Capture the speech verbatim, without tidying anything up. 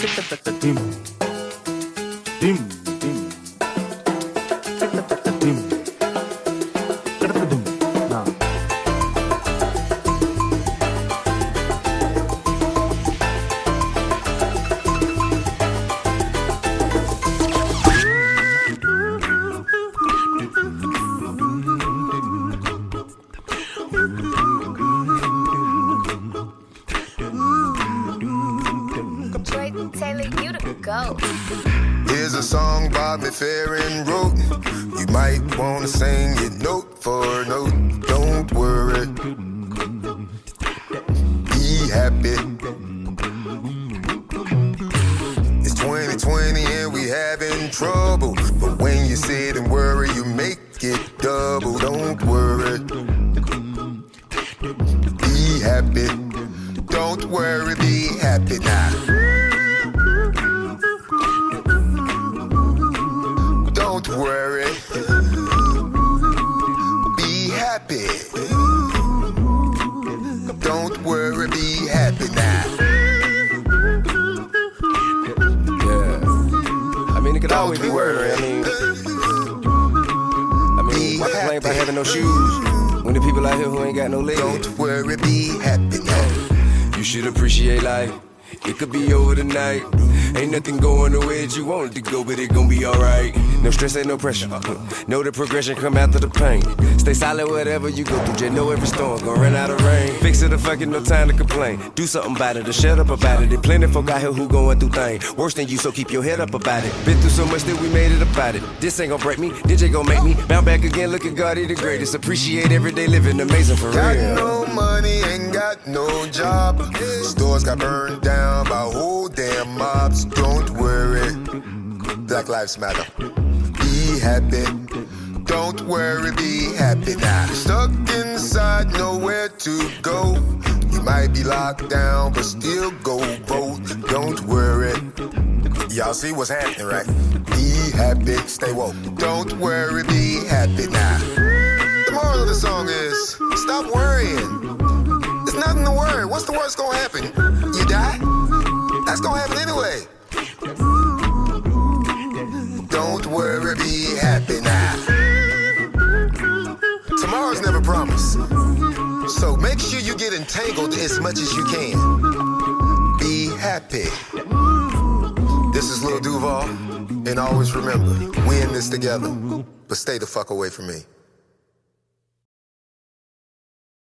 Dim, dim, dim, dim, dim. Nah. Taylor, you the go. Here's a song Bobby Farron wrote. You might wanna sing it note for note. Don't worry, be happy. It's twenty twenty and we having trouble, but when you sit and worry, you make it double. Don't worry, be happy. Don't worry, be happy now. Don't worry, be happy. Don't worry, be happy now. Yeah, I mean it could always be worried. I mean, I mean, why complain about having no shoes when the people out here who ain't got no legs? Don't worry, be happy now. You should appreciate life. It could be over tonight. Ain't nothing going the way that you want it to go, but it gon' be alright. No stress, ain't no pressure. Know the progression come after the pain. Stay solid whatever you go through. Just know every storm gon' run out of rain. Fix it or fucking no time to complain. Do something about it or shut up about it. There's plenty folk out here who going through things worse than you, so keep your head up about it. Been through so much that we made it about it. This ain't gon' break me, D J gon' make me bounce back again. Look at God, he the greatest. Appreciate everyday living, amazing for got real. Got no money, ain't got no job. Stores got burned down by whole damn mobs. Don't worry, Black Lives Matter. Be happy. Don't worry, be happy now. Stuck inside, nowhere to go. You might be locked down, but still go vote. Don't worry. Y'all see what's happening, right? Be happy, stay woke. Don't worry, be happy now. The moral of the song is, stop worrying. There's nothing to worry. What's the worst gonna happen? You die? That's gonna happen anyway. Don't worry, be happy now. Tomorrow's never promised, so make sure you get entangled as much as you can. Be happy. This is Lil Duval, and always remember, we in this together, but stay the fuck away from me.